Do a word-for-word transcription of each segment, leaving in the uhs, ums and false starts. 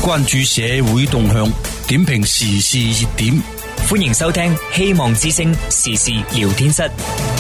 關注社會動向，點評時事熱點。 歡迎收聽希望之聲時事聊天室。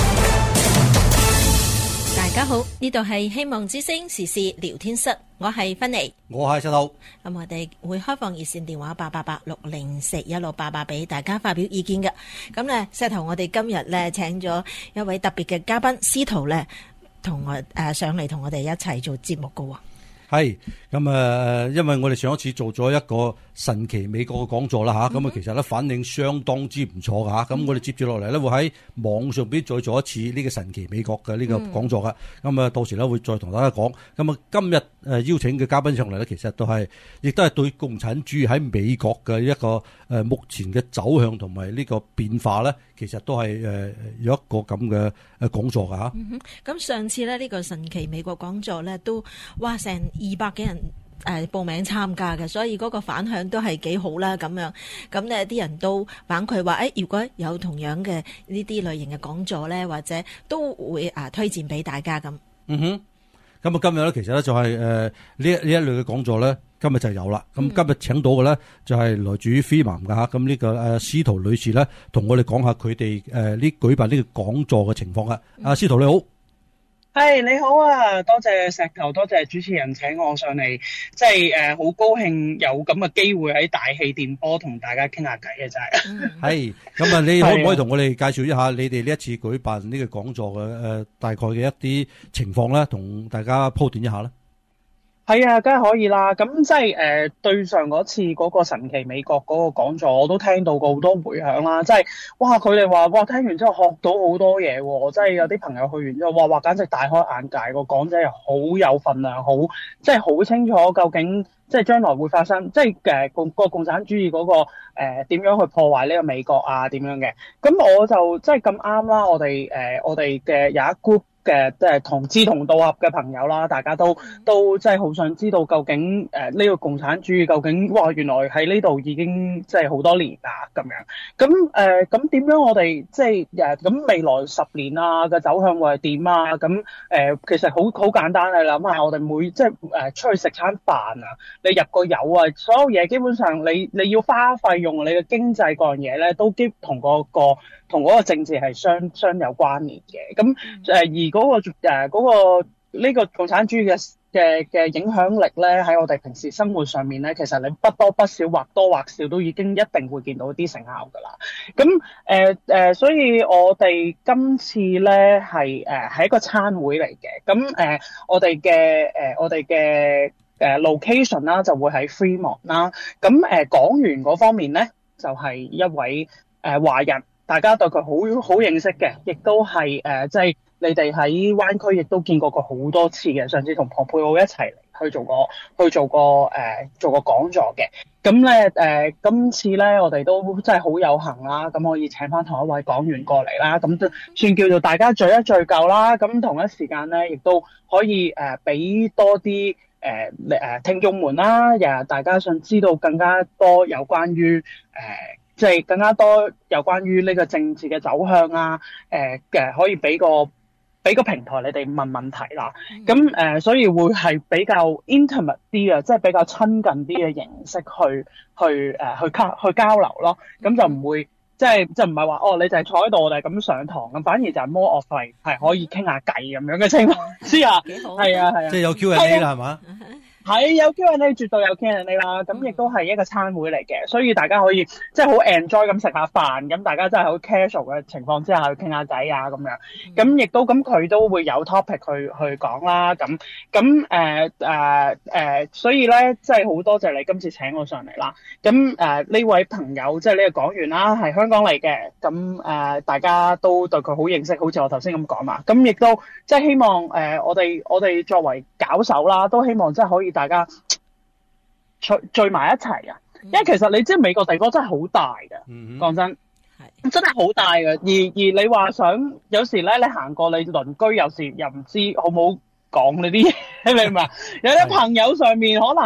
大家好，呢度係希望之聲時事聊天室，我係芬妮， 我係石頭。 咁我哋會開放熱線電話八八八六零四一六八八俾大家發表意見嘅。咁咧，石頭我哋今日咧請咗一位特別嘅嘉賓司徒咧，同我誒、呃、上嚟同我哋一齊做節目嘅。 係咁啊，因為我哋上一次做咗一個神奇美國嘅講座啦吓，咁啊其實咧反應相當之唔錯噶吓，咁、嗯、我哋接住落嚟咧會喺網上邊再做一次呢個神奇美國嘅呢個講座噶，咁啊、嗯、到時咧會再同大家講。咁啊今日誒邀請嘅嘉賓上嚟咧，其實都係亦都係對共產主義喺美國嘅一個誒目前嘅走向同埋呢個變化咧，其實都係誒有一個咁嘅誒講座噶吓。咁、 嗯、上次咧呢個神奇美國講座咧都哇成二百幾人誒、呃、報名參加嘅，所以嗰個反響都係幾好啦。咁樣咁咧，啲人都反饋話誒，如果有同樣嘅呢啲類型嘅講座咧，或者都會啊推薦俾大家咁。嗯哼， 咁啊今日咧，其實咧就係誒呢一呢一類嘅講座咧，今日就有啦。咁、嗯、今日請到嘅咧就係來自於 Freeman 嘅吓，咁呢個誒司徒女士咧，同我哋講下佢哋誒呢舉辦呢個講座嘅情況啊。阿、嗯、司徒你好。 係、hey, 你好啊，多謝石頭，多謝主持人請我上嚟，即係誒好高興有咁嘅機會喺大氣電波同大家傾下偈嘅就係。係， 咁啊，你可唔可以同我哋介紹一下你哋呢一次舉辦呢個講座嘅誒、呃、大概嘅一啲情況咧，同大家鋪墊一下咧？ 係啊，梗係可以啦。咁即係誒對上嗰次嗰個神奇美國嗰個講座，我都聽到過好多回響啦。即係哇，佢哋話哇聽完之後學到好多嘢喎。即係有啲朋友去完之後，哇哇簡直大開眼界。個講者又好有份量，好即係好清楚究竟即係將來會發生，即係誒共個共產主義嗰個誒點樣去破壞呢個美國啊點樣嘅。咁我就即係咁啱啦。我哋誒我哋嘅有一 group。嘅即係同志同道合嘅朋友啦，大家都都即係好想知道究竟誒呢、呃這個共產主義究竟哇原來喺呢度已經即係好多年啦咁樣。咁誒咁點樣我哋即係誒咁未來十年啊嘅走向會係點啊？咁誒、呃、其實好好簡單，你諗下我哋每即係誒出去食餐飯啊，你入個油啊，所有嘢基本上你你要花費用你嘅經濟嗰樣嘢咧，都基同嗰個同嗰個政治係相相有關聯嘅。咁誒而嗰、嗰個誒嗰、呃嗰個呢、呢個共產主義嘅嘅嘅影響力咧，喺我哋平時生活上面咧，其實你不多不少或多或少都已經一定會見到啲成效噶啦。咁誒誒，所以我哋今次咧係誒係一個餐會嚟嘅。咁誒、呃、我哋嘅誒我哋嘅誒 location 啦，就會喺 Fremont 啦。咁誒講員嗰方面咧，就係、是、一位誒、呃、華人。大家對佢好好認識嘅，亦都係誒，即係你哋喺灣區亦都見過佢好多次嘅。上次同龐佩奧一齊嚟去做過去做過誒、呃、做過講座嘅。咁咧誒，今次咧我哋都真係好有幸啦，咁可以請翻同一位講員過嚟啦，咁都算叫做大家聚一聚舊啦。咁同一時間咧，亦都可以誒俾、呃、多啲誒誒聽眾們啦，又大家想知道更加多有關於誒。呃即係更加多有關於呢個政治嘅走向啊，誒、呃、嘅可以俾個俾個平台你哋問問題啦。咁誒、呃，所以會係比較 intimate 啲嘅，即係比較親近啲嘅形式去去誒、呃、去交去交流咯。咁就唔會即係即係唔係話哦，你就係坐喺度我哋咁上堂咁，反而就係 more of 係可以傾下偈咁樣嘅情況。知啊，幾好，係啊係啊， 即係有 Q and A 啦係嘛？ 係有 Q and A， 絕對有 Q and A 啦。咁亦都係一個餐會嚟嘅，所以大家可以即係好 enjoy 咁食下飯，咁大家真係好 casual 嘅情況之下去傾下偈啊咁樣。咁亦都咁佢都會有 topic 去去講啦。咁咁誒誒誒，所以咧即係好多謝你今次請我上嚟啦。咁誒呢位朋友即係呢個講員啦，係香港嚟嘅。咁誒、呃、大家都對佢好認識，好似我頭先咁講嘛。咁亦都即係希望誒、呃、我哋我哋作為搞手啦，都希望真係可以大家聚聚埋一齊啊！因為其實你知美國地方真係好大嘅，講、mm hmm. 真，係真係好大嘅。而而你話想有時咧，你行過你鄰居，有時又唔知好唔好講呢啲嘢，你明唔明？有啲朋友上面可能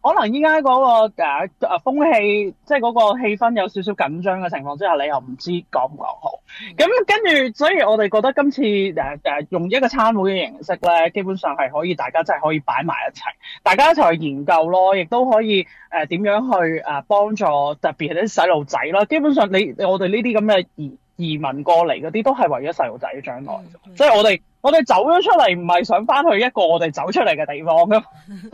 可能依家嗰個誒誒風氣，即係嗰個氣氛有少少緊張嘅情況之下，你又唔知講唔講好。咁跟住，所以我哋覺得今次誒誒、呃、用一個餐會嘅形式咧，基本上係可以大家真係可以擺埋一齊，大家一齊去研究咯，亦都可以誒點、呃、樣去誒幫、呃、助特別係啲細路仔啦。基本上你我哋呢啲咁嘅移移民過嚟嗰啲都係為咗細路仔嘅將來，即係、嗯嗯、我哋。我哋走咗出嚟，唔係想翻去一個我哋走出嚟嘅地方噶，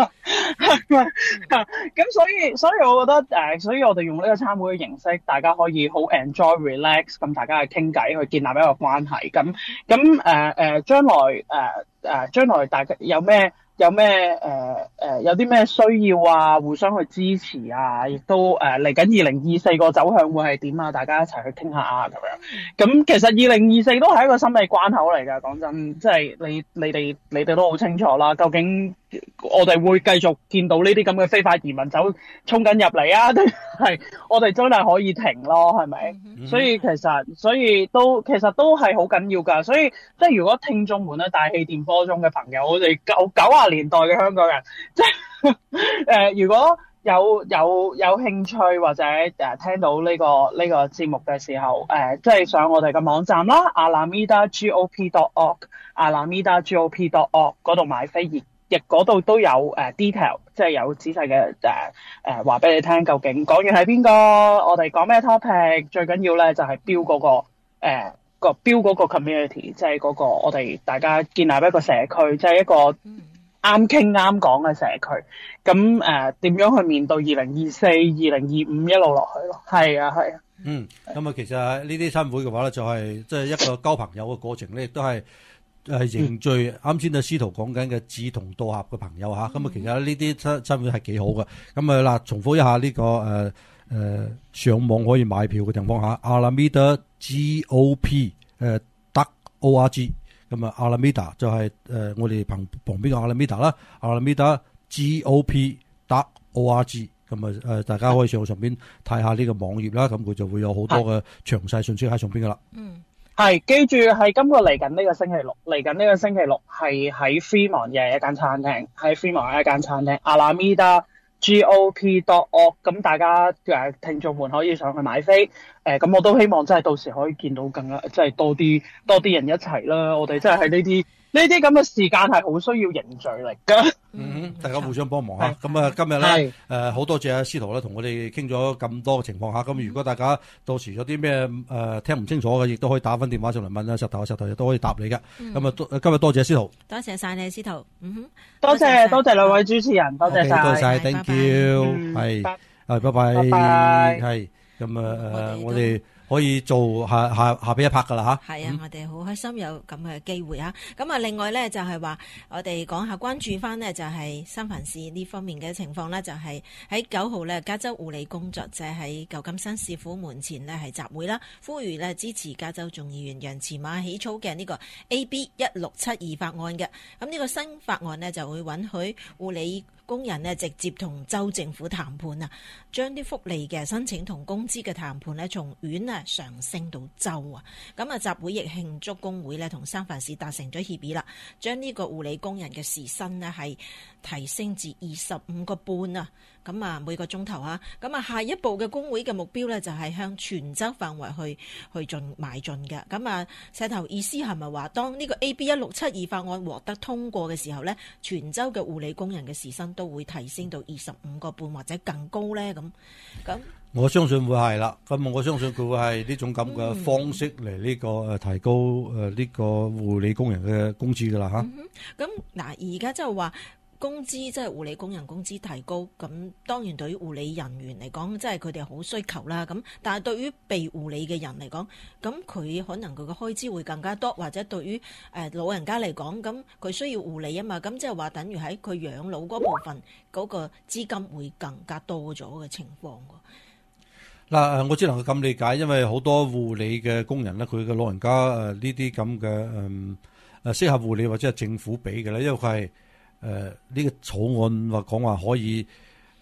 咁所以所以我覺得誒、呃，所以我哋用呢個參會嘅形式，大家可以好 enjoy relax，咁大家去傾偈，去建立一個關係。咁咁誒誒，將來誒誒，將來大家有咩有咩誒誒，有啲咩需要啊，互相去支持啊，亦都誒嚟緊二零二四個走向會係點啊？大家一齊去傾下啊，咁樣。咁其實二零二四都係一個心理關口嚟㗎，講真。即係你你哋你哋都好清楚啦，究竟我哋會繼續見到呢啲咁嘅非法移民走衝緊入嚟啊？定係我哋真係可以停咯？係咪？嗯、所以其實所以都其實都係好緊要㗎。所以即係如果聽眾們咧，大氣電波中嘅朋友，我哋九九十年代嘅香港人，即係誒、呃，如果有有有興趣或者誒、呃、聽到呢、這個呢、這個節目嘅時候，誒、呃、即係上我哋嘅網站啦 alameda gop dot org，alameda gop dot org 嗰度買飛，亦亦嗰度都有誒、呃、detail， 即係有仔細嘅誒誒話俾你聽，究竟講完係邊個，我哋講咩 topic， 最緊要咧就係標嗰個誒、呃、個標嗰個 community， 即係嗰個我哋大家建立一個社區，即係一個啱傾啱講嘅社區，咁誒點樣去面對二零二四、二零二五一路落去咯？係啊，係啊。 嗯，咁啊，其實呢啲餐會嘅話咧，就係即係一個交朋友嘅過程咧，亦都係誒凝聚啱先阿司徒講緊嘅志同道合嘅朋友嚇。咁啊、嗯，其實呢啲餐餐會係幾好嘅。咁啊嗱，重複一下呢、這個誒誒、呃呃、上網可以買票嘅地方嚇 ，Alameda G O P 誒 dot O R G。咁啊 ，Alameda 就係、是、誒、呃、我哋旁旁邊嘅 Alameda 啦 ，Alameda G O P dot O R G。咁啊誒，大家可以上上邊睇下呢個網頁啦，咁佢就會有好多嘅詳細信息喺上邊噶啦。 嗯， 係記住係今個嚟緊呢個星期六，嚟緊呢個星期六係喺 Fremont 嘅一間餐廳，喺 Fremont 嘅一間餐廳 Alameda G O P dot org， 咁大家誒聽眾們可以上去買飛，誒、呃、咁我都希望真係到時可以見到更加即係多啲多啲人一齊啦，我哋真係喺呢啲呢啲咁嘅時間係好需要凝聚力㗎。 嗯，大家互相幫忙嚇。咁啊，今日咧誒好多謝阿司徒咧，同我哋傾咗咁多嘅情況下。咁如果大家到時有啲咩誒聽唔清楚嘅，亦都可以打翻電話上嚟問啊，石頭啊，石頭亦都可以答你嘅。咁啊、嗯，今日多謝司徒， 多謝晒你，司徒。嗯哼， 多謝多謝兩位主持人，多謝晒， 多謝晒 thank you，係，係，拜拜，係。咁啊誒，我哋可以做下下下邊一拍噶啦吓， 係啊，我哋好開心有咁嘅機會啊！咁啊，另外咧就係話，我哋講下關注翻呢，就係三藩市呢方面嘅情況呢，就係喺九號呢，加州護理工作者喺舊金山市府門前呢係集會啦，呼籲呢支持加州眾議員楊慈瑪起草嘅呢個 A B 一六七二法案嘅。咁呢個新法案呢，就會允許護理工人呢直接同州政府談判啊，將啲福利嘅申請同工資嘅談判呢，從縣啊上升到州啊。咁啊，集會亦慶祝工會呢同三藩市達成咗協議啦，將呢個護理工人嘅時薪呢係提升至二十五個半啊。咁啊，每個鐘頭啊，咁啊，下一步嘅工會嘅目標呢，就係向全州範圍去去進邁進嘅。咁啊，石頭意思係咪話，當呢個 A B 一六七二法案獲得通過嘅時候呢，全州嘅護理工人嘅時薪都會提升到二十五個半或者更高呢？咁咁，我相信會係啦。咁我相信佢會係呢種咁嘅方式嚟呢個誒提高誒呢個護理工人嘅工資噶啦吓。咁嗱，而家即係話。工資即係護理工人工資提高，咁當然對於護理人員嚟講，即係佢哋好需求啦。咁但係對於被護理嘅人嚟講，咁佢可能佢嘅開支會更加多，或者對於誒老人家嚟講，咁佢需要護理啊嘛，咁即係話等於喺佢養老嗰部分嗰個資金會更加多咗嘅情況。 嗱，我只能夠咁理解，因為好多護理嘅工人咧，佢嘅老人家誒呢啲咁嘅誒誒適合護理或者係政府俾嘅咧，因為佢係。誒，呢、呃這個草案話講話可以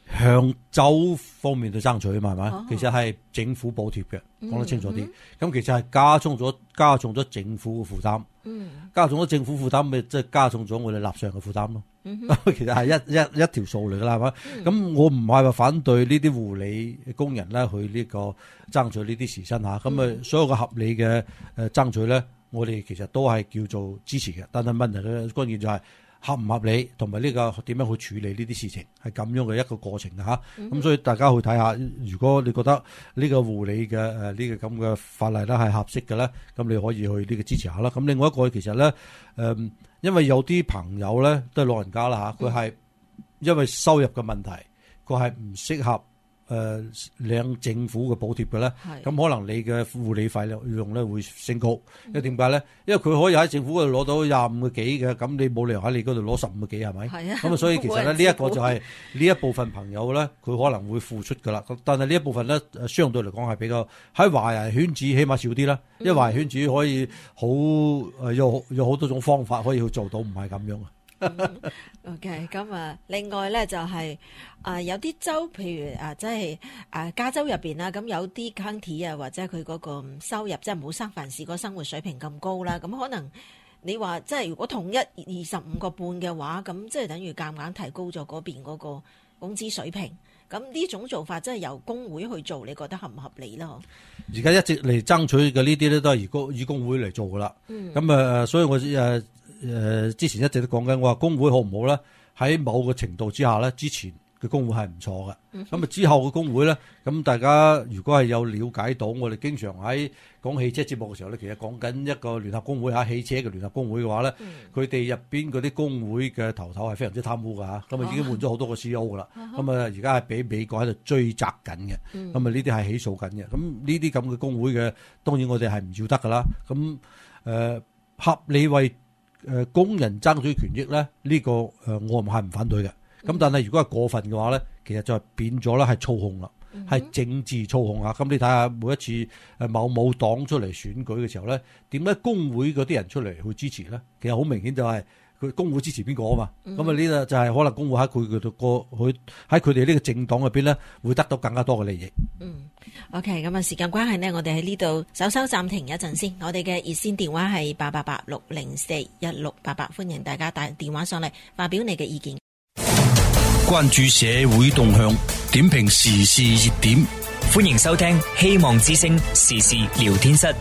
向州方面去爭取嘛，係咪？ 哦、 其實係政府補貼嘅，講得清楚啲。咁、 嗯、 其實係加重咗加重咗政府嘅負擔， 嗯、 加重咗政府負擔，咪即係加重咗我哋納稅人嘅負擔咯。嗯、其實係一一一條數嚟噶啦，係嘛？咁、嗯、我唔係話反對呢啲護理工人咧去呢個爭取呢啲時薪吓，咁啊、嗯、所有嘅合理嘅誒爭取咧，我哋其實都係叫做支持嘅。但係問題嘅關鍵就係、是。合唔合理，同埋呢個點樣去處理呢啲事情，係咁樣嘅一個過程嘅吓。咁、嗯、所以大家去睇下，如果你覺得呢個護理嘅誒呢個咁嘅法例咧係合適嘅咧，咁你可以去呢個支持下啦。咁另外一個其實咧，誒、呃，因為有啲朋友咧都係老人家啦吓，佢係因為收入嘅問題，佢係唔適合。誒領、呃、政府嘅補貼嘅咧，咁是可能你嘅護理費用咧會升高，因為點解咧？因為佢可以喺政府嗰度攞到廿五個幾嘅，咁你冇理由喺你嗰度攞十五個幾係咪？係啊。咁啊，所以其實咧呢一個就係呢一部分朋友咧，佢可能會付出噶啦。但係呢一部分咧，相對嚟講係比較喺華人圈子起碼少啲啦，因為華人圈子可以好誒有有好多種方法可以去做到，唔係咁樣。 嗯、OK， 咁啊，另外咧就係、是、啊、呃、有啲州，譬如啊，即係啊加州入邊啦，咁有啲 county 啊，或者佢嗰個收入即係冇三藩市個生活水平咁高啦，咁可能你話即係如果統一二十五個半嘅話，咁即係等於夾硬提高咗嗰邊嗰個工資水平。咁呢種做法真係由工會去做，你覺得合唔合理啦？ 而家一直嚟爭取嘅呢啲咧，都係以工以工會嚟做噶啦。咁啊、嗯，所以我誒誒之前一直都講緊，我話工會好唔好咧？喺某個程度之下咧，之前嘅工會係唔錯嘅。咁啊、嗯、之後嘅工會咧，咁大家如果係有了解到，我哋經常喺講汽車節目嘅時候咧，其實講緊一個聯合工會嚇，汽車嘅聯合工會嘅話咧，佢哋入邊嗰啲工會嘅頭頭係非常之貪污㗎嚇，咁啊已經換咗好多個 C E O 㗎啦，咁啊而家係俾美國喺度追責緊嘅，咁啊呢啲係起訴緊嘅，咁呢啲咁嘅工會嘅，當然我哋係唔要得㗎啦，咁誒、呃、合理為誒工人爭取權益咧，呢、呢個誒我唔係唔反對嘅，咁但係如果係過分嘅話咧，其實就係變咗咧係操控啦。係政治操控啊！咁你睇下每一次誒某某黨出嚟選舉嘅時候咧，點解工會嗰啲人出嚟去支持咧？其實好明顯就係佢工會支持邊個啊嘛。咁啊呢個就係可能工會喺佢度過佢喺佢哋呢個政黨入邊咧，會得到更加多嘅利益。嗯 ，OK， 咁啊時間關係呢，我哋喺呢度稍稍暫停一陣先。我哋嘅熱線電話係八八八六零四一六八八，歡迎大家打電話上嚟發表你嘅意見。 關注社會動向，點評時事熱點， 歡迎收聽希望之聲時事聊天室。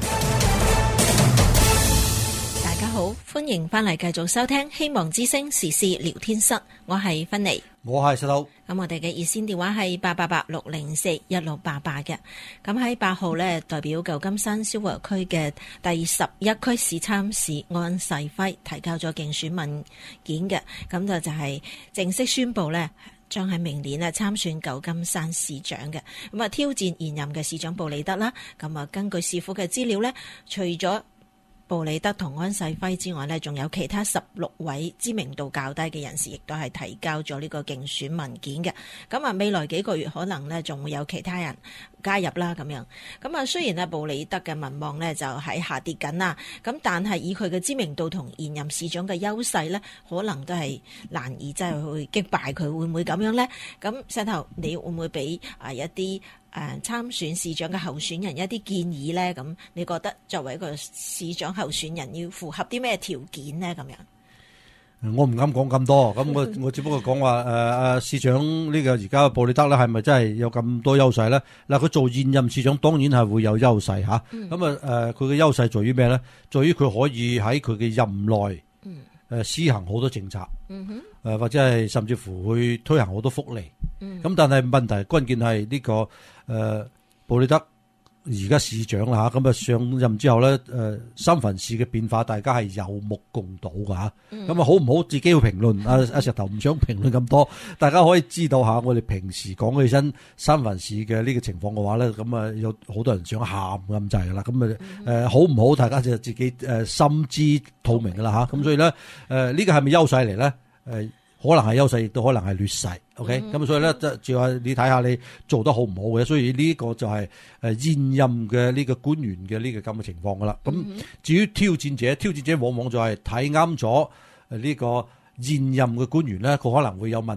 大家好，歡迎翻嚟繼續收聽希望之聲時事聊天室，我係芬妮， 我係石頭。 咁我哋嘅熱線電話係八八八六零四一六八八嘅。咁喺八號呢，代表舊金山消防區嘅第十一區市參事安世輝提交咗競選文件嘅，咁就就係正式宣布呢，將喺明年呢參選舊金山市長嘅，咁啊挑戰現任嘅市長布里德啦。咁啊根據市府嘅資料呢，除咗布里德同安世輝之外呢，仲有其他十六位知名度較低嘅人士，亦都係提交咗呢個競選文件嘅。咁啊，未來幾個月可能呢，仲會有其他人加入啦，咁樣。咁啊，雖然呢，布里德嘅民望呢就喺下跌緊啦，咁但係以佢嘅知名度同現任市長嘅優勢呢，可能都係難以真係去擊敗佢，會唔會咁樣呢？咁石頭，你會唔會俾啊一啲誒參選市長嘅候選人一啲建議咧？咁你覺得作為一個市長候選人要符合啲咩條件咧？咁樣我唔敢講咁多，咁我我只不過講話誒誒市長呢個而家布里德咧係咪真係有咁多優勢咧？嗱，佢做現任市長當然係會有優勢吓，咁啊誒佢嘅優勢在於咩咧？在於佢可以喺佢嘅任內誒施行好多政策，誒、嗯哼呃、或者係甚至乎去推行好多福利。咁、嗯、但係問題關鍵係呢、這個誒、呃、布里德而家市長啦吓，咁啊上任之後咧，誒、呃、三藩市嘅變化大家係有目共睹噶吓。咁啊、嗯、好唔好自己去評論？阿、啊、阿石頭唔想評論咁多，大家可以知道下我哋平時講起身三藩市嘅呢個情況嘅話咧，咁啊有好多人想喊咁滯噶啦。咁啊誒好唔好？大家就自己誒、呃、心知肚明噶啦吓。咁、嗯、所以咧誒呢、呃這個係咪優勢嚟咧？誒、呃。可能係優勢，亦都可能係劣勢。OK，咁、嗯、所以咧，即係話你睇下你做得好唔好嘅。所以呢個就係誒現任嘅呢個官員嘅呢個咁嘅情況噶啦。咁、嗯、至於挑戰者，挑戰者往往就係睇啱咗誒呢個現任嘅官員咧，佢可能會有問題。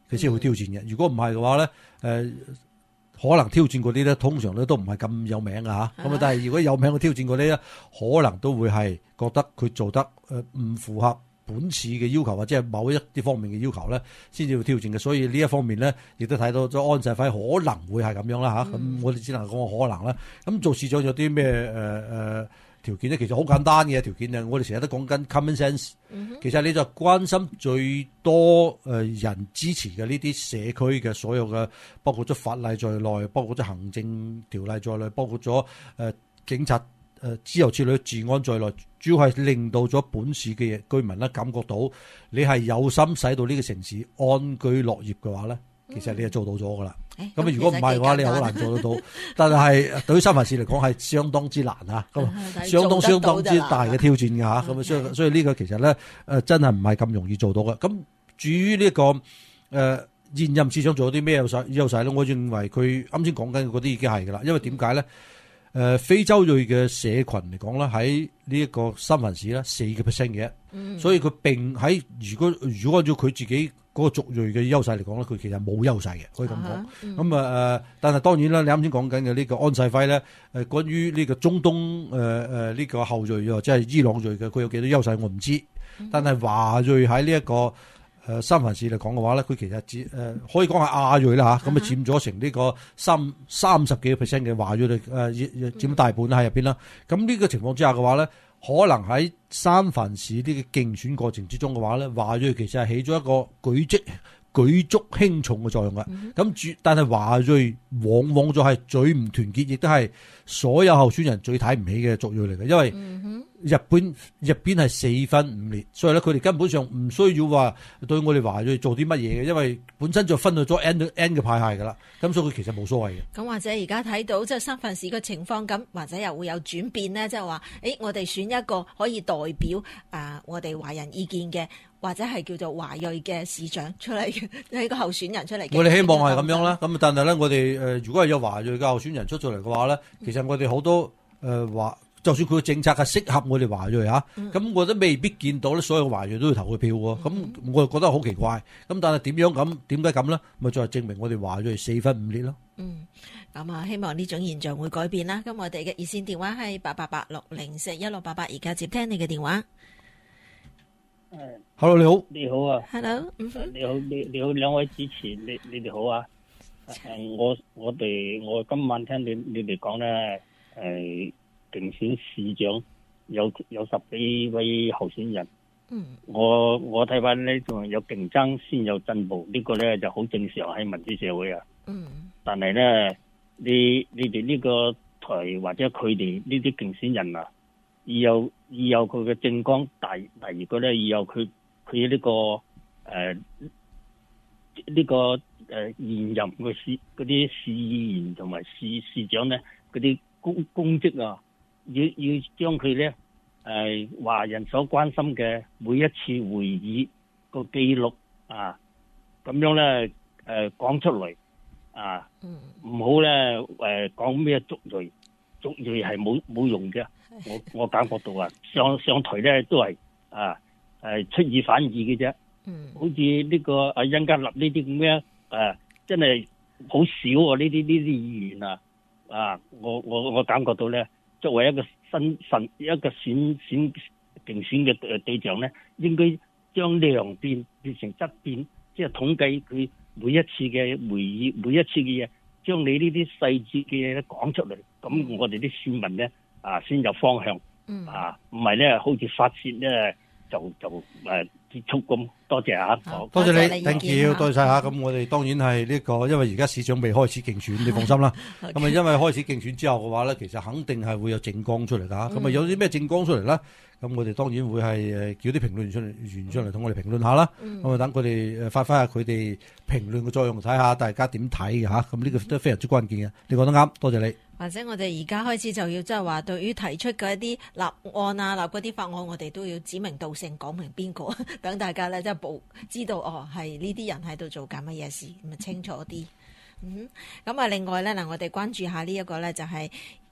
佢先會挑戰嘅。如果唔係嘅話咧，誒、呃、可能挑戰嗰啲咧，通常咧都唔係咁有名嘅嚇。咁啊，但係如果有名嘅挑戰嗰啲咧，可能都會係覺得佢做得誒唔符合本次嘅要求，或者係某一啲方面嘅要求咧，先至會挑戰嘅。所以呢一方面咧，亦都睇到咗安世輝可能會係咁樣啦嚇。咁、嗯、我哋只能講個可能啦。咁做市長有啲咩誒誒條件咧？其實好簡單嘅條件啊！我哋成日都講緊 common sense。其實你就關心最多誒人支持嘅呢啲社區嘅所有嘅，包括咗法例在內，包括咗行政條例在內，包括咗誒、呃、警察。誒之後處理治安在內，主要係令到咗本市嘅居民咧感覺到你係有心使到呢個城市安居樂業嘅話咧，其實你係做到咗噶啦。咁、嗯欸、如果唔係嘅話，你好難做得到。但係對於三藩市嚟講係相當之難啊，咁、嗯、相當相當之大嘅挑戰㗎嚇。咁、嗯、所以所以呢個其實咧誒真係唔係咁容易做到嘅。咁至於呢、這個誒、呃、現任市長做咗啲咩優勢優勢咧？我認為佢啱先講緊嗰啲已經係㗎啦。因為點解咧？誒、呃、非洲裔嘅社群嚟講咧，喺呢一個三藩市咧四個 percent 嘅，嗯、所以佢並喺如果如果按照佢自己嗰個族裔嘅優勢嚟講咧，佢其實冇優勢嘅，可以咁講。咁啊誒，但係當然啦，你啱先講緊嘅呢個安世輝咧，誒關於呢個中東誒誒呢個後裔或者係伊朗裔嘅，佢有幾多優勢我唔知，但係華裔喺呢一個。誒三藩市嚟講嘅話咧，佢其實佔誒、呃、可以講係亞裔啦嚇，咁啊佔咗成呢個三三十幾個 percent 嘅華裔嚟誒佔大半喺入邊啦。咁呢個情況之下嘅話咧，可能喺三藩市呢個競選過程之中嘅話咧，華裔其實係起咗一個舉職舉足輕重嘅作用嘅。咁主、嗯、但係華裔往往就係最唔團結，亦都係所有候選人最睇唔起嘅族裔嚟嘅，因為。嗯日本入邊係四分五裂，所以咧佢哋根本上唔需要話對我哋華裔做啲乜嘢嘅，因為本身就分到咗 N N 嘅派系噶啦，咁所以佢其實冇所謂嘅。 咁或者而家睇到即係三藩市嘅情況，咁或者又會有轉變呢？即係話，誒我哋選一個可以代表啊、呃、我哋華人意見嘅，或者係叫做華裔嘅市長出嚟嘅，呢個候選人出嚟。 我哋希望係咁樣啦，咁但係咧，我哋誒如果係有華裔嘅候選人出咗嚟嘅話咧，其實我哋好多誒華。呃就算佢嘅政策係適合我哋華裔嚇，咁、嗯、我都未必見到咧，所有華裔都要投佢票喎。咁、嗯、我就覺得好奇怪。咁但係點樣咁？點解咁咧？咪就係證明我哋華裔四分五裂咯。嗯， 咁啊，希望呢種現象會改變啦。咁我哋嘅熱線電話係八八八六零四一六八八，而家接聽你嘅電話。 誒 Hello 你好， 你好啊 ，Hello， 你好，你你好，兩位主持，你你哋好啊。誒，我我哋我今晚聽你你哋講咧，誒。競選市長有有十幾位候選人，嗯，我我睇翻呢仲有競爭先有進步，呢、這個咧就好正常喺民主社會啊，嗯，但係咧你你哋呢個台或者佢哋呢啲競選人啊，要有要有佢嘅政綱，第第二個咧要有佢佢呢個誒呢、呃這個誒、呃、現任嘅市嗰啲市議員同埋市市長咧嗰啲公公職啊。要要將佢咧，誒、呃、華人所關心嘅每一次會議個記錄啊，咁樣咧誒講出嚟啊，唔好咧誒講咩族裔，族裔係冇冇用嘅。我我感覺到啊，上上台咧都係啊誒出爾反爾嘅啫。嗯，好似呢個阿殷家立呢啲咁樣誒，真係好少啊！呢啲呢啲議員啊，啊，我我我感覺到咧。作為一個新神一個選選競選嘅誒對象咧，應該將量變變成質變，即係統計佢每一次嘅會議，每一次嘅嘢，將你呢啲細節嘅嘢咧講出嚟，咁我哋啲市民咧啊先有方向，嗯、啊唔係咧好似發泄咧就就誒、啊、結束咁。多謝啊， 多謝你 ，thank you，多謝晒嚇。咁我哋當然係呢、這個，因為而家市長未開始競選，你放心啦。咁啊， okay. 因為開始競選之後嘅話咧，其實肯定係會有政綱出嚟㗎。咁啊、嗯，有啲咩政綱出嚟咧？咁我哋當然會係誒叫啲評論員出嚟，員出嚟同我哋評論下啦。咁啊、嗯，等佢哋誒發揮下佢哋評論嘅作用，睇下大家點睇嘅嚇。咁呢個都非常之關鍵嘅。你講得啱，多謝你。 或者我哋而家開始就要即係話，對於提出嘅一啲立案啊、立嗰啲法案，我哋都要指名道姓講明邊個，等大家咧即係報知道哦，係呢啲人喺度做緊乜嘢事，咁啊清楚啲。嗯，咁啊，另外咧嗱，我哋關注下呢一個咧就係、是。誒、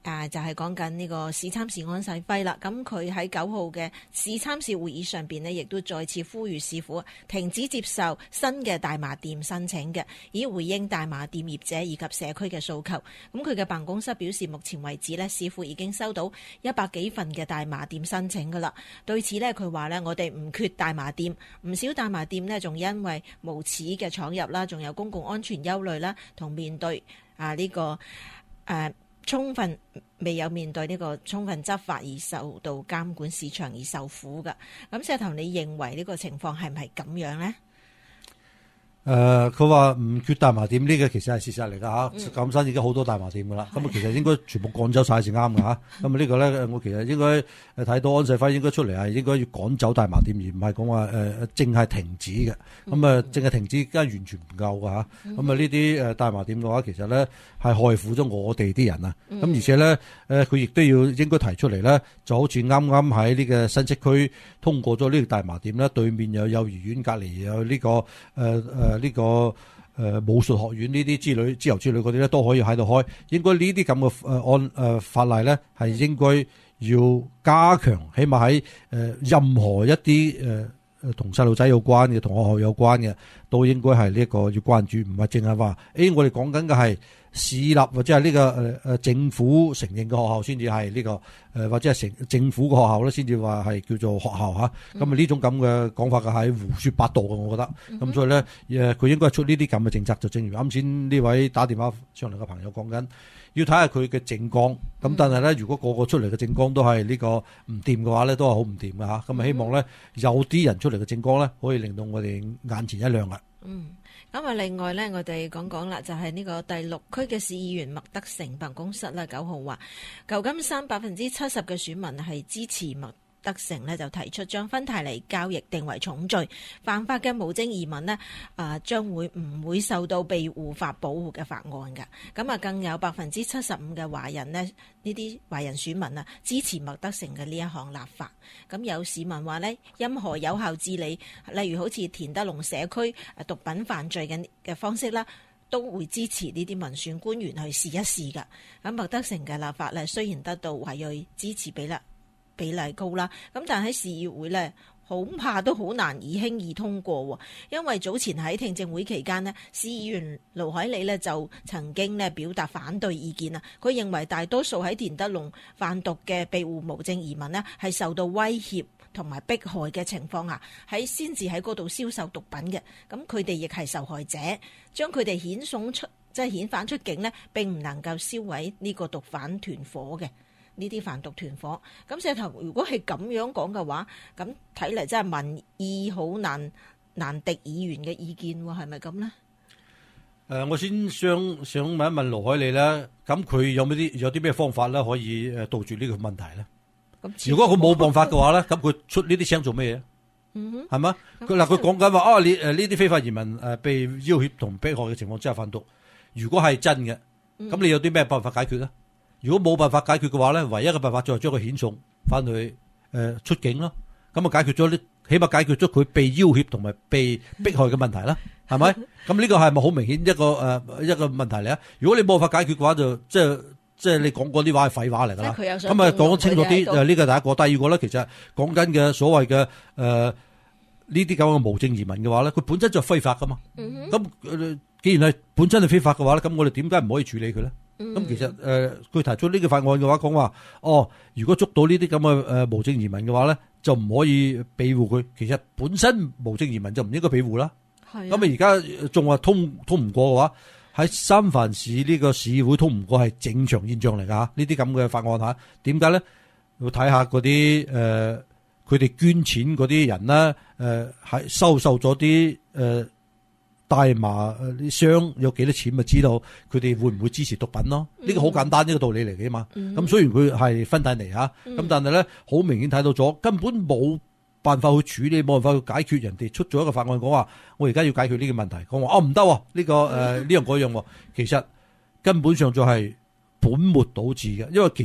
啊，就係講緊呢個市參事安世輝啦。咁佢喺九號嘅市參事會議上邊呢，亦都再次呼籲市府停止接受新嘅大麻店申請嘅，以回應大麻店業者以及社區嘅訴求。咁佢嘅辦公室表示，目前為止呢，市府已經收到一百幾份嘅大麻店申請噶啦。對此呢，佢話呢，我哋唔缺大麻店，唔少大麻店呢，仲因為無恥嘅闖入啦，仲有公共安全憂慮啦，同面對啊呢、這個誒。啊充分未有面對呢個充分執法而受到監管市場而受苦㗎。咁石頭，你認為呢個情況係唔係咁樣呢？ 誒、呃，佢話唔缺大麻店呢個其實係事實嚟㗎嚇，咁新已經好多大麻店㗎啦。咁啊，其實應該全部趕走晒先啱㗎嚇。咁啊，呢個咧，我其實應該誒睇到安世輝應該出嚟係應該要趕走大麻店，而唔係講話誒淨係停止嘅。咁啊，淨係停止梗係完全唔夠㗎嚇。咁啊，呢啲誒大麻店嘅話，其實咧係害苦咗我哋啲人啊。咁而且咧誒，佢亦都要應該提出嚟咧，就好似啱啱喺呢個新潟區通過咗呢個大麻店咧，對面有幼兒園，隔離有呢個誒誒。呢、這個誒、呃、武術學院呢啲之類之後之類嗰啲咧都可以喺度開，應該呢啲咁嘅誒按誒法例咧係應該要加強，起碼喺誒任何一啲誒誒同細路仔有關嘅、同學校有關嘅，都應該係呢一個要關注，唔係淨係話誒我哋講緊嘅係市立或者係呢、這個誒誒、呃、政府承認嘅學校先至係呢個誒、呃、或者係成政府嘅學校咧先至話係叫做學校吓，咁啊呢種咁嘅講法嘅係胡說八道嘅，我覺得。咁、嗯、所以咧誒佢應該出呢啲咁嘅政策，就正如啱先呢位打電話上嚟嘅朋友講緊，要睇下佢嘅政綱。咁但係咧，如果個個出嚟嘅政綱都係呢個唔掂嘅話咧，都係好唔掂嘅吓。咁啊希望咧有啲人出嚟嘅政綱咧，可以令到我哋眼前一亮啊。 嗯。咁啊，另外咧，我哋講講啦，就係呢個第六區嘅市議員麥德成辦公室啦，九號話，舊金山百分之七十嘅選民係支持麥德成呢，就提出將芬太尼交易定為重罪，犯法嘅無證移民呢，啊將會唔會受到庇護法保護嘅法案㗎？咁啊，更有百分之七十五嘅華人呢，呢啲華人選民啊支持麥德成嘅呢一項立法。咁有市民話呢，任何有效治理，例如好似田德龍社區毒品犯罪嘅嘅方式啦，都會支持呢啲民選官員去試一試㗎。咁麥德成嘅立法呢，雖然得到華裔支持比例比例高啦，咁但喺市議會呢，恐怕都好難以輕易通過，因為早前喺聽證會期間呢，市議員盧海利呢就曾經呢表達反對意見啊。佢認為大多數喺田德龍販毒嘅庇護無證移民呢，係受到威脅同埋迫害嘅情況下，喺先至喺嗰度銷售毒品嘅，咁佢哋亦係受害者，將佢哋遣送出即係遣返出境呢，並唔能夠銷毀呢個毒販團伙嘅。呢啲販毒團伙，咁石頭如果係咁樣講嘅話，咁睇嚟真係民意好難難敵議員嘅意見喎，係咪咁咧？誒、 呃，我先想想問一問盧海利咧，咁佢有冇啲有啲咩方法咧，可以誒杜絕呢個問題咧？咁如果佢冇辦法嘅話咧，咁佢出呢啲聲做咩嘢？嗯哼，係嘛？佢嗱佢講緊話啊，你誒呢啲非法移民誒被要挾同迫害嘅情況之下販毒，如果係真嘅，咁你有啲咩辦法解決咧？如果冇辦法解決嘅話咧，唯一嘅辦法就係將佢遣送翻去誒、呃、出境咯。咁啊解決咗呢，起碼解決咗佢被要挾同埋被迫害嘅問題啦，係咪？咁呢個係咪好明顯一個誒、呃、一個問題嚟啊？如果你冇法解決嘅話，就即係即係你講嗰啲話係廢話嚟㗎啦。咁啊講清楚啲，誒呢個第一個，第二個咧，其實講緊嘅所謂嘅誒呢啲咁嘅無證移民嘅話咧，佢本身就非法㗎嘛。咁、嗯呃、既然係本身係非法嘅話咧，咁我哋點解唔可以處理佢咧？咁、嗯、其實誒，佢、呃、提出呢個法案嘅話，講話哦，如果捉到呢啲咁嘅誒無證移民嘅話咧，就唔可以庇護佢。其實本身無證移民就唔應該庇護啦。係。咁啊，而家仲話通通唔過嘅話，喺三藩市呢個市會通唔過係正常現象嚟噶吓。呢啲咁嘅法案吓，點解咧？要睇下嗰啲誒，佢、呃、哋捐錢嗰啲人啦，誒、呃，係收受咗啲誒。呃大麻啲箱有幾多錢，咪知道佢哋會唔會支持毒品咯？呢、嗯、個好簡單呢個道理嚟嘅嘛。咁、嗯、雖然佢係芬太尼吓，咁、嗯、但係咧好明顯睇到咗，根本冇辦法去處理，冇辦法去解決。人哋出咗一個法案講話，我而家要解決呢個問題，講話哦唔得，呢、這個誒呢樣嗰樣，其實根本上就係本末倒置嘅。因為其實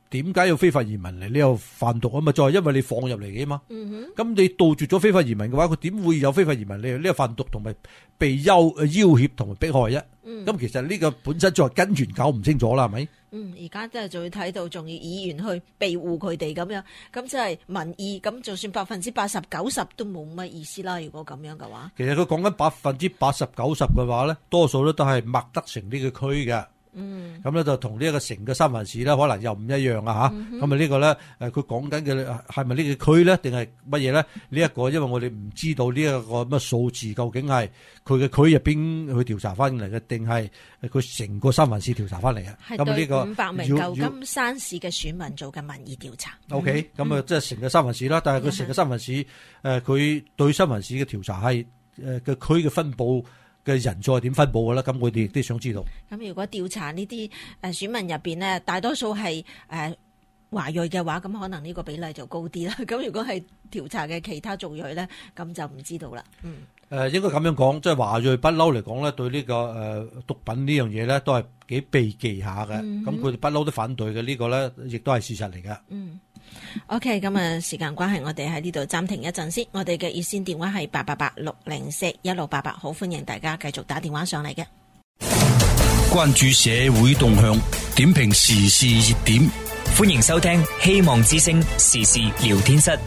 點解要非法移民嚟？你又販毒啊嘛，就係因為你放入嚟嘅嘛。咁、嗯、你杜絕咗非法移民嘅話，佢點會有非法移民？你呢個販毒同埋被要要挾同埋迫害啫。咁、嗯、其實呢個本身就係根源搞唔清楚啦，係咪？ 嗯，而家真係就會睇到，仲要議員去庇護佢哋咁樣，咁即係民意。咁就算百分之八十九十都冇乜意思啦。如果咁樣嘅話， 其實佢講緊百分之八十九十嘅話咧，多數咧都係麥德城呢個區嘅。嗯，咁咧就同呢一個城嘅三藩市咧，可能又唔一樣啊吓。咁啊呢個咧，誒佢講緊嘅係咪呢個區咧，定係乜嘢咧？呢、這、一個因為我哋唔知道呢一個乜數字究竟係佢嘅區入邊去調查翻嚟嘅，定係佢成個三藩市調查翻嚟嘅？ 係對五百名舊金山市嘅選民做嘅民意調查。O K， 咁啊即係成個三藩市啦，但係佢成個三藩市誒，佢、呃、對三藩市嘅調查係誒嘅區嘅分佈嘅人數係點分佈嘅啦？咁我哋亦都想知道。咁如果調查呢啲誒選民入邊呢，大多數係誒華裔嘅話，咁可能呢個比例就高啲啦。咁如果係調查嘅其他族裔咧，咁就唔知道啦。嗯。誒、呃、應該咁樣講，即係華裔不嬲嚟講咧，對呢、這個誒、呃、毒品呢樣嘢咧，都係幾避忌下嘅。咁佢哋不嬲都反對嘅，這個、呢個咧亦都係事實嚟嘅。嗯。OK， 咁啊，時間關係，我哋喺呢度暫停一陣先。我哋嘅熱線電話係八八八六零四一六八八，好歡迎大家繼續打電話上嚟嘅。 關注社會動向，點評時事熱點， 歡迎收聽希望之聲時事聊天室。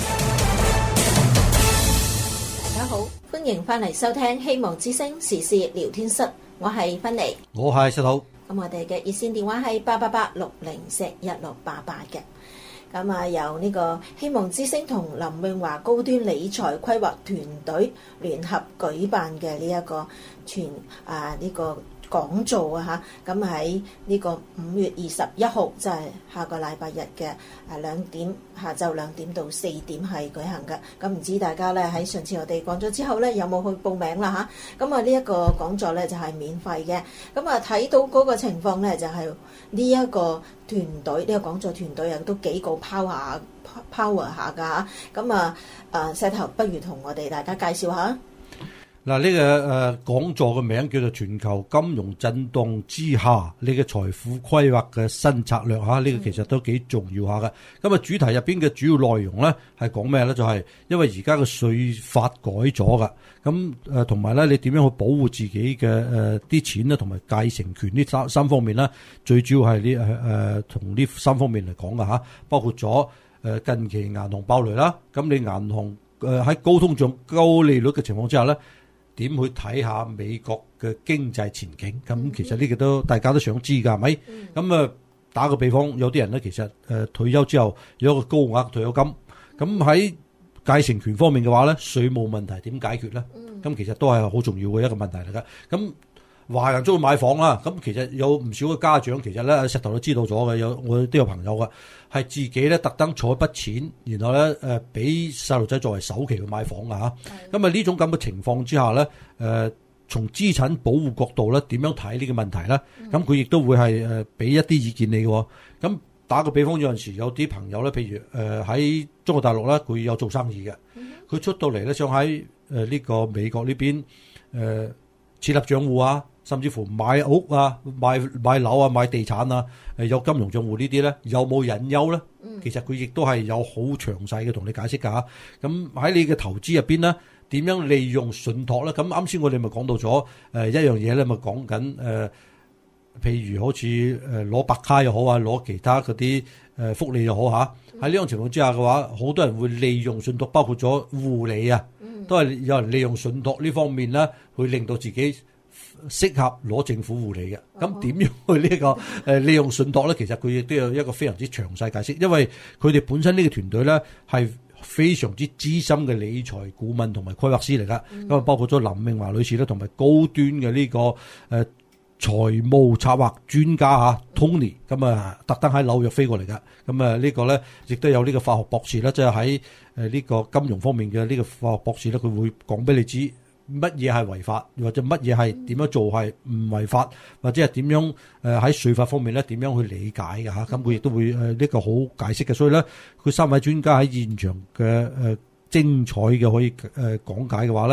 大家好，歡迎翻嚟收聽希望之聲時事聊天室，我係芬妮， 我係石頭。 咁我哋嘅熱線電話係八八八六零四一六八八嘅。咁啊，由呢個希望之聲同林永華高端理財規劃團隊聯合舉辦嘅呢一個全啊呢個講座啊嚇，咁喺呢個五月二十一號，即係下個禮拜日嘅啊兩點下晝兩點到四點係舉行嘅。咁唔知大家咧喺上次我哋講咗之後咧，有冇去報名啦嚇？咁啊呢一個講座咧就係免費嘅。咁啊睇到嗰個情況咧，就係呢一個團隊呢、呢個講座團隊啊都幾個 power power 下㗎嚇。咁啊啊石頭，不如同我哋大家介紹下。 嗱，呢個誒講座嘅名叫做《全球金融震盪之下你嘅財富規劃嘅新策略》嚇，呢個其實都幾重要下嘅。咁啊，主題入邊嘅主要內容咧係講咩咧？就係因為而家嘅稅法改咗㗎，咁誒同埋咧你點樣去保護自己嘅誒啲錢咧，同埋繼承權呢三三方面咧，最主要係呢誒誒同呢三方面嚟講㗎嚇，包括咗誒近期銀行爆雷啦，咁你銀行誒喺高通脹、高利率嘅情況之下咧，點去睇下美國嘅經濟前景？咁其實呢個都大家都想知㗎，係咪？咁啊，打個比方，有啲人咧其實誒退休之後有一個高額退休金，咁喺繼承權方面嘅話咧，稅務問題點解決咧？咁其實都係好重要嘅一個問題嚟㗎。咁華人中意買房啦，咁其實有唔少嘅家長其實咧石頭都知道咗嘅，有我都有朋友㗎，係自己咧特登儲一筆錢，然後咧誒俾細路仔作為首期去買房㗎嚇。咁啊呢種咁嘅情況之下咧，誒、呃、從資產保護角度咧，點樣睇呢個問題咧？咁佢亦都會係誒俾一啲意見你嘅。咁打個比方，有陣時有啲朋友咧，譬如誒喺、呃、中國大陸咧，佢有做生意嘅，佢出到嚟咧想喺誒呢個美國呢邊誒、呃、設立賬戶啊。甚至乎買屋啊、買買樓啊、買地產啊，誒有金融帳戶呢啲咧，有冇隱憂咧？其實佢亦都係有好詳細嘅同你解釋㗎。咁喺你嘅投資入邊咧，點樣利用信託咧？咁啱先我哋咪講到咗誒一樣嘢咧，咪講緊誒，譬如好似誒攞白卡又好啊，攞其他嗰啲誒福利又好嚇。喺呢種情況之下嘅話，好多人會利用信託，包括咗護理啊，都係有人利用信託呢方面咧，去令到自己適合攞政府護理嘅。咁點樣去呢個誒利用信託咧？其實佢亦都有一個非常之詳細解釋，因為佢哋本身呢個團隊咧係非常之資深嘅理財顧問同埋規劃師嚟噶。咁、嗯、啊包括咗林永華女士咧，同埋高端嘅呢個誒財務策劃專家嚇 Tony，咁啊特登喺紐約飛過嚟噶。咁啊呢個咧亦都有呢個化學博士咧，即係喺誒呢個金融方面嘅呢個化學博士咧，佢會講俾你知。乜嘢係違法，或者乜嘢係點樣做係唔違法，或者係點樣誒喺稅法方面咧點樣去理解嘅嚇？咁佢亦都會誒呢個好解釋嘅。所以咧，佢三位專家喺現場嘅誒精彩嘅可以誒講解嘅話咧，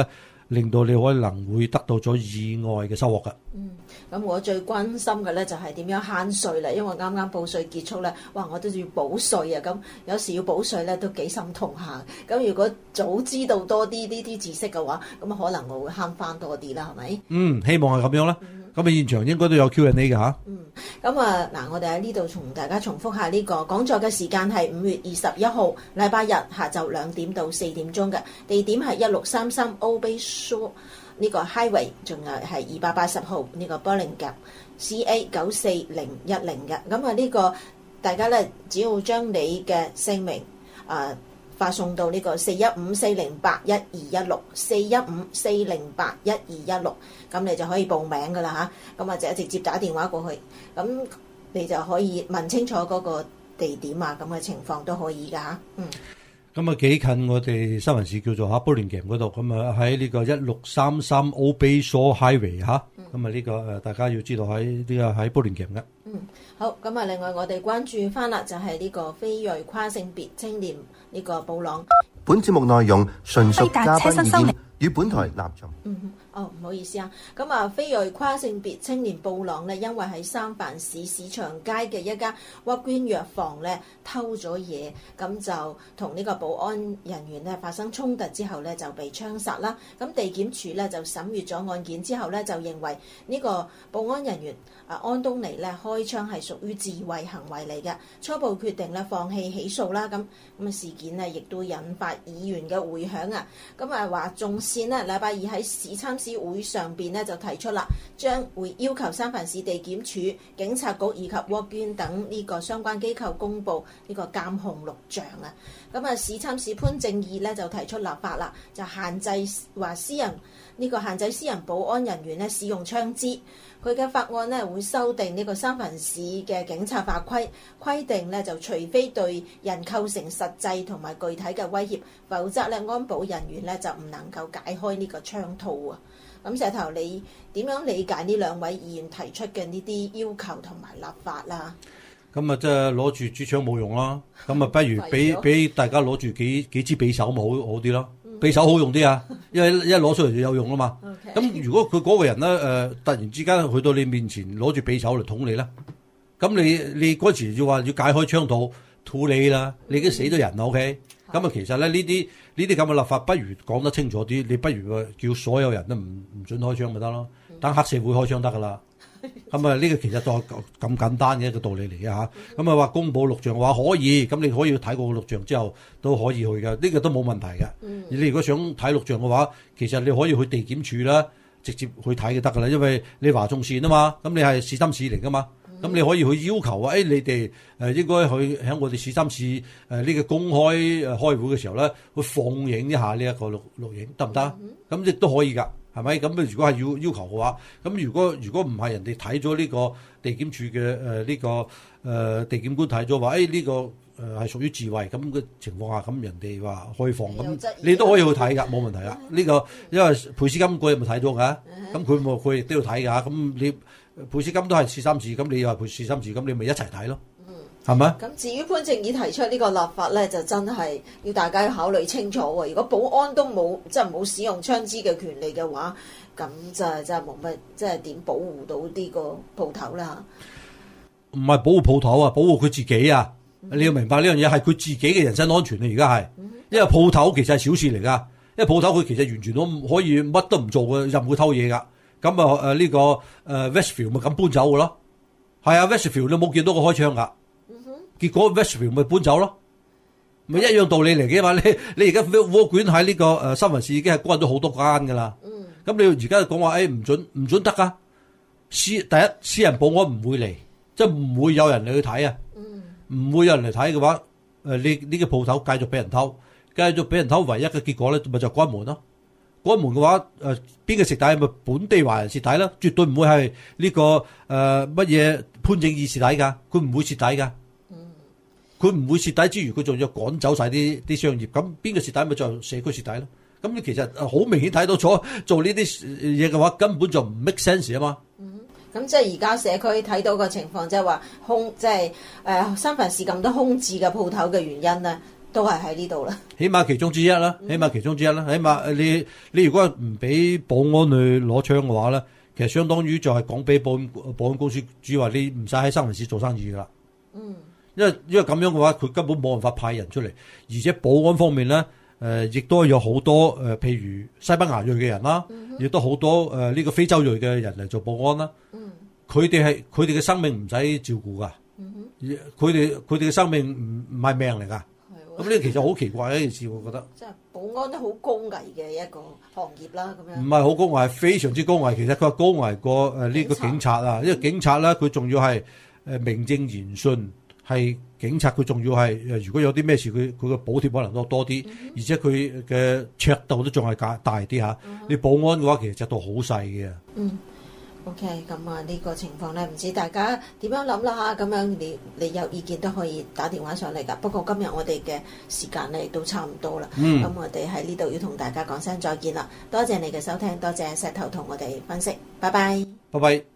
令到你可能會得到咗意外嘅收穫㗎。 嗯，咁我最關心嘅咧就係點樣慳稅啦，因為啱啱報稅結束咧，哇！我都要補稅啊，咁有時要補稅咧都幾心痛下。咁如果早知道多啲呢啲知識嘅話，咁可能我會慳翻多啲啦，係咪？ 嗯，希望係咁樣啦。咁啊、嗯，現場應該都有 Q and A 嘅嚇。 嗯，咁啊嗱，我哋喺呢度同大家重複下呢個講座嘅時間係五月二十一號禮拜日下晝兩點到四點鐘嘅，地點係一六三三 Old Bay Shore 呢個 Highway， 仲有係二百八十號呢個 Burlingame C A 九四零一零嘅。咁啊呢個大家咧只要將你嘅姓名啊、呃、發送到呢個四一五四零八一二一六四一五四零八一二一六，咁你就可以報名噶啦嚇。咁或者直接打電話過去，咁你就可以問清楚嗰個地點啊，咁嘅情況都可以噶嚇。嗯。 咁啊幾近我哋三藩市叫做嚇 Burlingame 嗰度，咁啊喺呢個一六三三 Old Bay Shore Highway 嚇，咁啊呢個誒大家要知道喺呢個喺 Burlingame 嘅。嗯， 好，咁啊另外我哋關注翻啦，就係呢個非裔跨性別青年呢個布朗。 本節目內容純屬嘉賓意見，與本台立場。 嗯，哦，唔好意思啊，咁啊，非裔跨性別青年布朗咧，因為喺三藩市市場街嘅一家屈捐藥房咧偷咗嘢，咁就同呢個保安人員咧發生衝突之後咧就被槍殺啦。咁地檢署咧就審閱咗案件之後咧就認為呢個保安人員啊安東尼咧開槍係屬於自衛行為嚟嘅，初步決定咧放棄起訴啦。咁咁啊事件咧亦都引發議員嘅迴響啊。咁啊話眾線呢禮拜二喺市參市會上邊咧就提出啦，將會要求三藩市地檢署、警察局以及沃捐等呢個相關機構公佈呢個監控錄像啊。咁啊市參市潘正義咧就提出立法啦，就限制話私人呢、這個限制私人保安人員咧使用槍支。佢嘅法案呢會修訂呢個三藩市嘅警察法規，規定呢就除非對人構成實際同埋具體嘅威脅，否則咧安保人員呢就唔能夠解開呢個槍套啊。咁石頭，你點樣理解呢兩位議員提出嘅呢啲要求同埋立法啦？ 咁啊，即係攞住支槍冇用啦，咁啊，不如俾俾大家攞住幾幾支匕首咪好好啲咯。匕首好用啲啊，因為一攞出嚟就有用啦嘛。咁 Okay. 如果佢嗰個人咧誒、呃，突然之間去到你面前攞住匕首嚟捅你咧，咁你你嗰時要話要解開槍套吐你啦，你已經死咗人啦。OK，咁啊的，其實咧呢啲呢啲咁嘅立法，不如講得清楚啲，你不如叫所有人都唔唔准開槍咪得咯，等黑社會開槍得噶啦。咁啊，呢個其實都係咁簡單嘅一個道理嚟嘅嚇。咁啊話公佈錄像嘅話可以，咁你可以睇過個錄像之後都可以去嘅，呢、這個都冇問題嘅。嗯、你如果想睇錄像嘅話，其實你可以去地檢署啦，直接去睇就得噶啦。因為你華眾線啊嘛，咁你係市參市嚟噶嘛，咁、嗯、你可以去要求啊，誒、哎、你哋誒應該去喺我哋市參市誒呢個公開誒開會嘅時候咧，去放映一下呢一個錄錄影得唔得？咁亦都可以㗎。係咪咁？如果係要要求嘅話，咁如果如果唔係人哋睇咗呢個地檢署嘅誒呢個誒、呃、地檢官睇咗話，誒、哎、呢、這個誒係、呃、屬於自衛咁嘅情況下，咁人哋話開放咁，你都可以去睇㗎，冇問題㗎。呢、這個因為佩斯金嗰日咪睇咗㗎，咁佢冇佢亦都要睇㗎。咁你佩斯金都係市參市，咁你又係佩市參市，咁你咪一齊睇咯。係咪？咁至於潘正義提出呢個立法咧，就真係要大家考慮清楚喎。如果保安都冇即係冇使用槍支嘅權利嘅話，咁就係真係冇乜，即係點保護到呢個鋪頭啦？ 唔係保護鋪頭啊，保護佢自己啊！嗯、你要明白呢樣嘢係佢自己嘅人身安全啊！而家係，嗯、因為鋪頭其實係小事嚟噶，因為鋪頭佢其實完全都可以乜都唔做嘅，任佢偷嘢噶。咁啊誒呢個誒 Westfield 咪咁搬走嘅咯？係啊 Westfield 你冇見到佢開槍㗎。結果 Westfield 咪搬走咯，咪一樣道理嚟嘅嘛。你你而家窩卷喺呢個誒三藩市已經係關咗好多間噶啦。咁、嗯、你而家講話誒唔准唔准得噶。私第一私人保安唔會嚟，即係唔會有人嚟去睇啊。唔、嗯、會有人嚟睇嘅話，誒你呢個鋪頭繼續俾人偷，繼續俾人偷，唯一嘅結果咧咪就關門咯。關門嘅話，誒邊個蝕底咪本地華人蝕底啦，絕對唔會係呢、這個誒乜嘢潘正義蝕底噶，佢唔會蝕底噶。佢唔會蝕底之餘，佢仲要趕走晒啲啲商業，咁邊個蝕底咪就社區蝕底咯。咁你其實好明顯睇到咗做呢啲嘢嘅話，根本就唔 make sense 啊嘛。嗯， 咁即係而家社區睇到個情況，即係話空，即係誒三藩市咁多空置嘅鋪頭嘅原因咧， 都係喺呢度啦。 起碼其中之一啦，起碼其中之一啦，起碼你你如果唔俾保安去攞槍嘅話咧，其實相當於就係講俾保安保安公司主話你唔使喺三藩市做生意噶啦。嗯，因為因為咁樣嘅話，佢根本冇辦法派人出嚟，而且保安方面咧，誒、呃、亦都有好多誒、呃，譬如西班牙裔嘅人啦，亦、嗯、都好多誒呢、呃這個非洲裔嘅人嚟做保安啦。嗯，佢哋係佢哋嘅生命唔使照顧噶。佢哋佢哋嘅生命唔唔係命嚟噶，咁呢其實好奇怪嘅一件事，我覺得。即係保安都好高危嘅一個行業啦，咁樣。唔係好高危，係非常之高危。其實佢話高危過誒呢個警察啊，因為警察咧佢仲要係誒名正言順係警察，佢仲要係誒如果有啲咩事，佢佢嘅補貼可能都多啲，嗯、而且佢嘅尺度都仲係大大啲嚇。嗯、你保安嘅話，其實尺度好細嘅。嗯。 OK，咁啊呢個情況咧，唔知大家點樣諗啦嚇，咁樣你你有意見都可以打電話上嚟㗎。不過今日我哋嘅時間咧亦都差唔多啦，咁、嗯、我哋喺呢度要同大家講聲再見啦。多謝你嘅收聽，多謝石頭同我哋分析，拜拜。 拜拜。